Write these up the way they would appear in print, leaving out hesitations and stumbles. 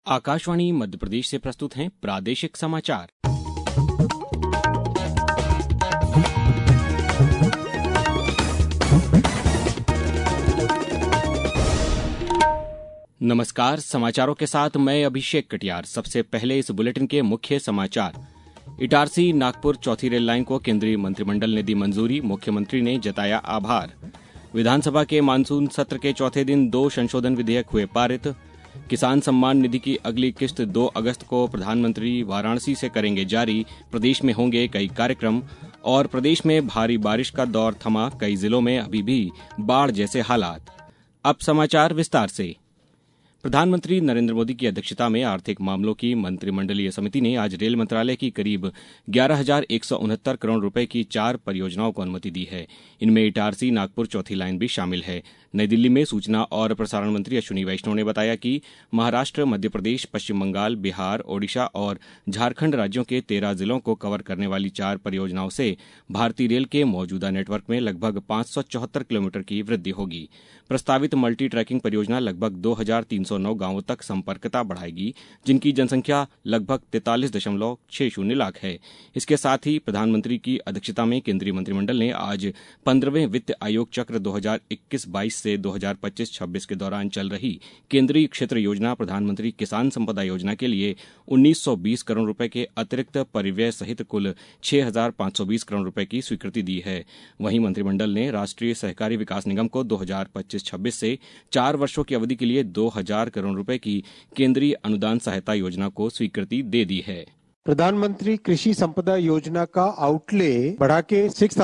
आकाशवाणी मध्य प्रदेश से प्रस्तुत हैं प्रादेशिक समाचार। नमस्कार, समाचारों के साथ मैं अभिषेक कटियार। सबसे पहले इस बुलेटिन के मुख्य समाचार। इटारसी नागपुर चौथी रेल लाइन को केंद्रीय मंत्रिमंडल ने दी मंजूरी, मुख्यमंत्री ने जताया आभार। विधानसभा के मानसून सत्र के चौथे दिन 2 संशोधन विधेयक हुए पारित। किसान सम्मान निधि की अगली किस्त 2 अगस्त को प्रधानमंत्री वाराणसी से करेंगे जारी। प्रदेश में होंगे कई कार्यक्रम। और प्रदेश में भारी बारिश का दौर थमा, कई जिलों में अभी भी बाढ़ जैसे हालात। अब समाचार विस्तार से। प्रधानमंत्री नरेंद्र मोदी की अध्यक्षता में आर्थिक मामलों की मंत्रिमंडलीय समिति ने आज रेल मंत्रालय की करीब 11,169 करोड़ रुपए की 4 परियोजनाओं को अनुमति दी है। इनमें इटारसी नागपुर चौथी लाइन भी शामिल है। नई दिल्ली में सूचना और प्रसारण मंत्री अश्विनी वैष्णव ने बताया कि महाराष्ट्र, मध्य प्रदेश, पश्चिम बंगाल, बिहार, ओडिशा और झारखंड राज्यों के 13 जिलों को कवर करने वाली 4 परियोजनाओं से भारतीय रेल के मौजूदा नेटवर्क में लगभग 574 किलोमीटर की वृद्धि होगी। प्रस्तावित मल्टी ट्रैकिंग परियोजना लगभग 2,309 गांवों तक संपर्कता बढ़ाएगी, जिनकी जनसंख्या लगभग 43.60 लाख है। इसके साथ ही प्रधानमंत्री की अध्यक्षता में केंद्रीय मंत्रिमंडल ने आज 15वें वित्त आयोग चक्र 2021-22 से 2025-26 के दौरान चल रही केंद्रीय क्षेत्र योजना प्रधानमंत्री किसान संपदा योजना के लिए 1920 करोड़ रुपए के अतिरिक्त परिव्यय सहित कुल 6,520 करोड़ रुपए की स्वीकृति दी है। वहीं मंत्रिमंडल ने राष्ट्रीय सहकारी विकास निगम को 2025-26 से 4 वर्षों की अवधि के लिए 2,000 करोड़ रुपए की केंद्रीय अनुदान सहायता योजना को स्वीकृति दे दी है। प्रधानमंत्री कृषि संपदा योजना का आउटले बढ़ा के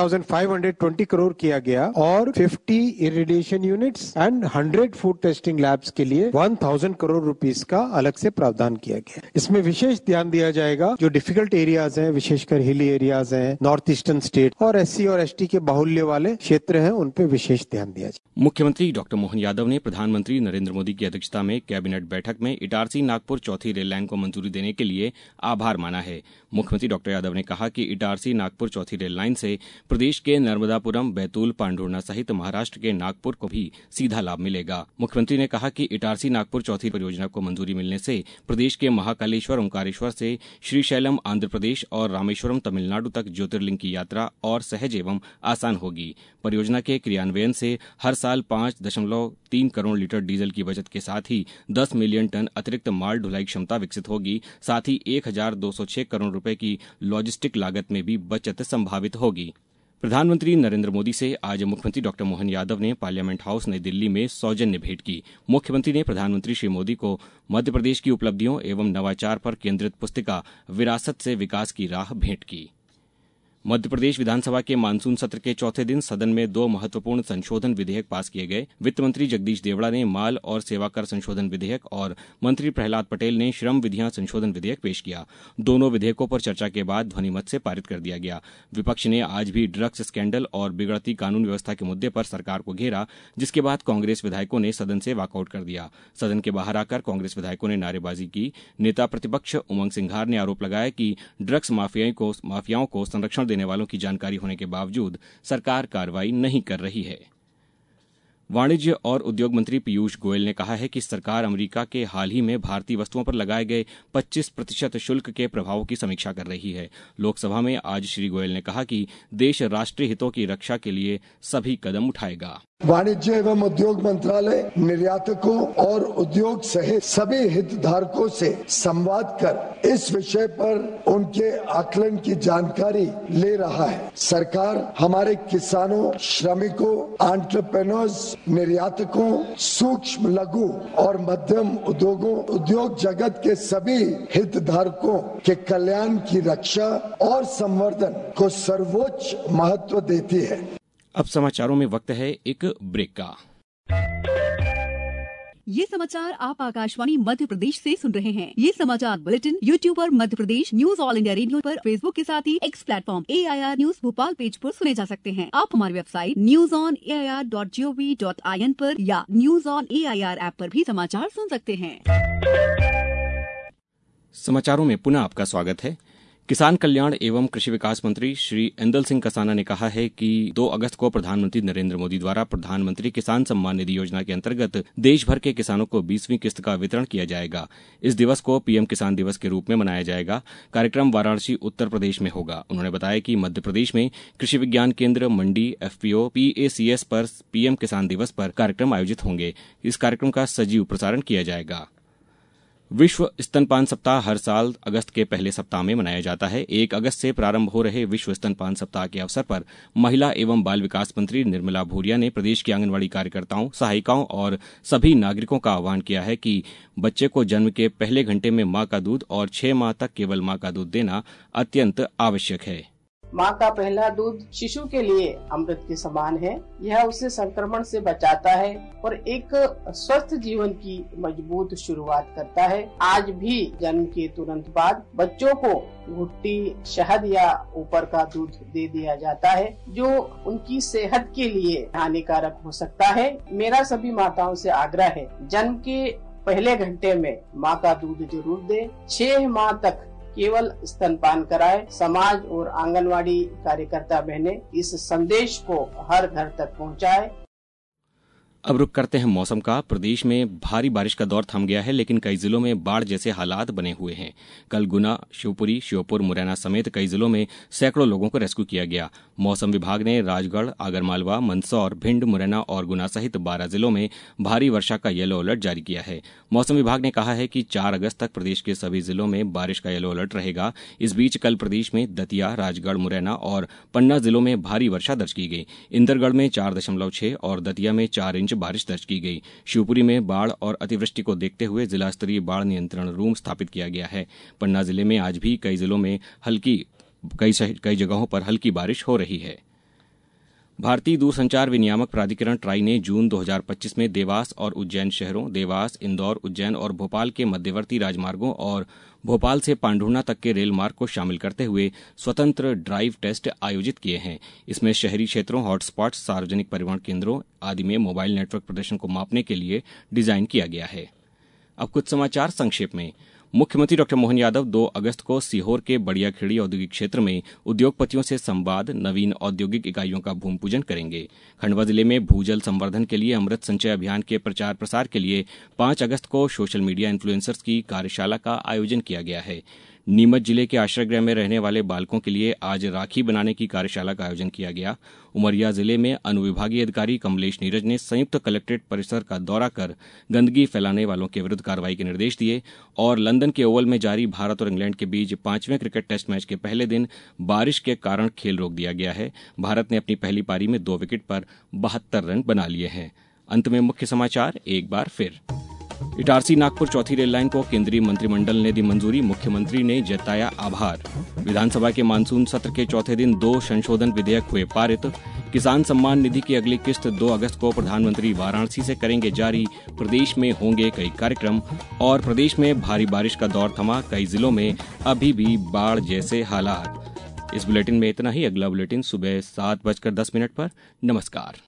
6,520 करोड़ किया गया और 50 irrigation units and 100 food testing labs के लिए 1,000 करोड़ रुपीस का अलग से प्रावधान किया गया। इसमें विशेष ध्यान दिया जाएगा जो डिफिकल्ट एरियाज हैं, विशेषकर हिली एरियाज हैं, नॉर्थ ईस्टर्न स्टेट और SC और ST के बाहुल्य वाले क्षेत्र हैं, उन पे विशेष ध्यान दिया जाए। मुख्यमंत्री डॉक्टर मोहन यादव ने प्रधानमंत्री नरेंद्र मोदी की अध्यक्षता में कैबिनेट बैठक में इटारसी नागपुर चौथी रेल लाइन को मंजूरी देने के लिए आभार माना है। मुख्यमंत्री डॉक्टर यादव ने कहा कि इटारसी नागपुर चौथी रेल लाइन से प्रदेश के नर्मदापुरम, बैतूल, पांढुर्णा सहित महाराष्ट्र के नागपुर को भी सीधा लाभ मिलेगा। मुख्यमंत्री ने कहा कि इटारसी नागपुर चौथी परियोजना को मंजूरी मिलने से प्रदेश के महाकालेश्वर, ओंकारेश्वर से श्रीशैलम आंध्र प्रदेश और रामेश्वरम तमिलनाडु तक ज्योतिर्लिंग की यात्रा और सहज एवं आसान होगी। परियोजना के क्रियान्वयन से हर साल 5.3 करोड़ लीटर डीजल की बचत के साथ ही 10 मिलियन टन अतिरिक्त माल ढुलाई क्षमता विकसित होगी। साथ ही 1,206 करोड़ रुपए की लॉजिस्टिक लागत में भी बचत संभावित होगी। प्रधानमंत्री नरेंद्र मोदी से आज मुख्यमंत्री डॉक्टर मोहन यादव ने पार्लियामेंट हाउस नई दिल्ली में सौजन्य भेंट की। मुख्यमंत्री ने प्रधानमंत्री श्री मोदी को मध्य प्रदेश की उपलब्धियों एवं नवाचार पर केंद्रित पुस्तिका विरासत से विकास की राह भेंट की। मध्य प्रदेश विधानसभा के मानसून सत्र के चौथे दिन सदन में 2 महत्वपूर्ण संशोधन विधेयक पास किए गए। वित्त मंत्री जगदीश देवड़ा ने माल और सेवा कर संशोधन विधेयक और मंत्री प्रहलाद पटेल ने श्रम विधियां संशोधन विधेयक पेश किया। दोनों विधेयकों पर चर्चा के बाद ध्वनिमत से पारित कर दिया गया। विपक्ष ने आज भी ड्रग्स स्कैंडल और बिगड़ती कानून व्यवस्था के मुद्दे पर सरकार को घेरा, जिसके बाद कांग्रेस विधायकों ने सदन से वॉकआउट कर दिया। सदन के बाहर आकर कांग्रेस विधायकों ने नारेबाजी की। नेता प्रतिपक्ष उमंग सिंघार ने आरोप लगाया कि ड्रग्स माफियाओं को संरक्षण देने वालों की जानकारी होने के बावजूद सरकार कार्रवाई नहीं कर रही है। वाणिज्य और उद्योग मंत्री पीयूष गोयल ने कहा है कि सरकार अमेरिका के हाल ही में भारतीय वस्तुओं पर लगाए गए 25% शुल्क के प्रभावों की समीक्षा कर रही है। लोकसभा में आज श्री गोयल ने कहा कि देश राष्ट्रीय हितों की रक्षा के लिए सभी कदम उठाएगा। वाणिज्य एवं उद्योग मंत्रालय निर्यातकों और उद्योग सहित सभी हितधारकों से संवाद कर इस विषय पर उनके आकलन की जानकारी ले रहा है। सरकार हमारे किसानों, श्रमिकों, एंटरप्रेन्योर्स, निर्यातकों, सूक्ष्म, लघु और मध्यम उद्योग जगत के सभी हितधारकों के कल्याण की रक्षा और संवर्धन को सर्वोच्च महत्व देती है। अब समाचारों में वक्त है एक ब्रेक का। ये समाचार आप आकाशवाणी मध्य प्रदेश से सुन रहे हैं। ये समाचार बुलेटिन YouTube पर Madhya Pradesh news all India radio पर, फेसबुक के साथ ही X platform AIR news Bhopal page पर सुने जा सकते हैं। आप हमारी वेबसाइट newsonair.gov.in पर या न्यूज ऑन AIR ऐप पर भी समाचार सुन सकते हैं। समाचारों में पुनः आपका स्वागत है। किसान कल्याण एवं कृषि विकास मंत्री श्री इंदल सिंह कसाना ने कहा है कि 2 अगस्त को प्रधानमंत्री नरेंद्र मोदी द्वारा प्रधानमंत्री किसान सम्मान निधि योजना के अंतर्गत देश भर के किसानों को 20वीं किस्त का वितरण किया जाएगा। इस दिवस को पीएम किसान दिवस के रूप में मनाया जाएगा। कार्यक्रम वाराणसी उत्तर प्रदेश में होगा। उन्होंने बताया कि मध्य प्रदेश में कृषि विज्ञान केंद्र, मंडी, एफपीओ, पीएसीएस पर पीएम किसान दिवस पर कार्यक्रम आयोजित होंगे। इस कार्यक्रम का सजीव प्रसारण किया जाएगा। विश्व स्तनपान सप्ताह हर साल अगस्त के पहले सप्ताह में मनाया जाता है। 1 अगस्त से प्रारंभ हो रहे विश्व स्तनपान सप्ताह के अवसर पर महिला एवं बाल विकास मंत्री निर्मला भूरिया ने प्रदेश की आंगनवाड़ी कार्यकर्ताओं, सहायिकाओं और सभी नागरिकों का आह्वान किया है कि बच्चे को जन्म के पहले घंटे में मां का दूध और 6 माह तक केवल मां का दूध देना अत्यंत आवश्यक है। माँ का पहला दूध शिशु के लिए अमृत के समान है। यह उसे संक्रमण से बचाता है और एक स्वस्थ जीवन की मजबूत शुरुआत करता है। आज भी जन्म के तुरंत बाद बच्चों को घुट्टी, शहद या ऊपर का दूध दे दिया जाता है, जो उनकी सेहत के लिए हानिकारक हो सकता है। मेरा सभी माताओं से आग्रह है, जन्म के पहले घंटे में माँ का दूध जरूर दें। 6 माह तक केवल स्तनपान कराए। समाज और आंगनवाड़ी कार्यकर्ता बहनें इस संदेश को हर घर तक पहुंचाए। अब रुक करते हैं मौसम का। प्रदेश में भारी बारिश का दौर थम गया है, लेकिन कई जिलों में बाढ़ जैसे हालात बने हुए हैं। कल गुना, शिवपुरी, श्योपुर, मुरैना समेत कई जिलों में सैकड़ों लोगों को रेस्क्यू किया गया। मौसम विभाग ने राजगढ़, आगरमालवा, मंदसौर, भिंड, मुरैना और गुना सहित 12 जिलों में भारी वर्षा का येलो अलर्ट जारी किया है। मौसम विभाग ने कहा है कि 4 अगस्त तक प्रदेश के सभी जिलों में बारिश का येलो अलर्ट रहेगा। इस बीच कल प्रदेश में दतिया, राजगढ़, मुरैना और पन्ना जिलों में भारी वर्षा दर्ज की गई। इंदरगढ़ में 4.6 और दतिया में 4 इंच बारिश दर्ज की गई। शिवपुरी में बाढ़ और अतिवृष्टि को देखते हुए जिला स्तरीय बाढ़ नियंत्रण रूम स्थापित किया गया है। पन्ना जिले में आज भी कई जिलों में कई जगहों पर हल्की बारिश हो रही है। भारतीय दूरसंचार विनियामक प्राधिकरण ट्राई ने जून 2025 में देवास और उज्जैन शहरों, देवास, इंदौर, उज्जैन और भोपाल के मध्यवर्ती राजमार्गों और भोपाल से पांढुर्णा तक के रेल मार्ग को शामिल करते हुए स्वतंत्र ड्राइव टेस्ट आयोजित किए हैं। इसमें शहरी क्षेत्रों, हॉटस्पॉट्स, सार्वजनिक परिवहन केंद्रों आदि में मोबाइल नेटवर्क प्रदर्शन को मापने के लिए डिजाइन किया गया है। अब कुछ समाचार संक्षेप में। मुख्यमंत्री डॉ मोहन यादव 2 अगस्त को सीहोर के बड़ियाखेड़ी औद्योगिक क्षेत्र में उद्योगपतियों से संवाद, नवीन औद्योगिक इकाइयों का भूमि पूजन करेंगे। खंडवा जिले में भूजल संवर्धन के लिए अमृत संचय अभियान के प्रचार प्रसार के लिए 5 अगस्त को सोशल मीडिया इन्फ्लुएंसर्स की कार्यशाला का आयोजन किया गया है। नीमच जिले के आश्रय गृह में रहने वाले बालकों के लिए आज राखी बनाने की कार्यशाला का आयोजन किया गया। उमरिया जिले में अनुविभागीय अधिकारी कमलेश नीरज ने संयुक्त कलेक्ट्रेट परिसर का दौरा कर गंदगी फैलाने वालों के विरुद्ध कार्रवाई के निर्देश दिए। और लंदन के ओवल में जारी भारत और इंग्लैंड के बीच 5वें क्रिकेट टेस्ट मैच के पहले दिन बारिश के कारण खेल रोक दिया गया है। भारत ने अपनी पहली पारी में 2 विकेट पर 72 रन बना लिए हैं। अंत में मुख्य समाचार एक बार फिर। इटारसी नागपुर चौथी रेल लाइन को केंद्रीय मंत्रिमंडल ने दी मंजूरी, मुख्यमंत्री ने जताया आभार। विधानसभा के मानसून सत्र के चौथे दिन 2 संशोधन विधेयक हुए पारित। किसान सम्मान निधि की अगली किस्त 2 अगस्त को प्रधानमंत्री वाराणसी से करेंगे जारी। प्रदेश में होंगे कई कार्यक्रम। और प्रदेश में भारी बारिश का दौर थमा, कई जिलों में अभी भी बाढ़ जैसे हालात। इस बुलेटिन में इतना ही। अगला बुलेटिन सुबह 7:10 पर। नमस्कार।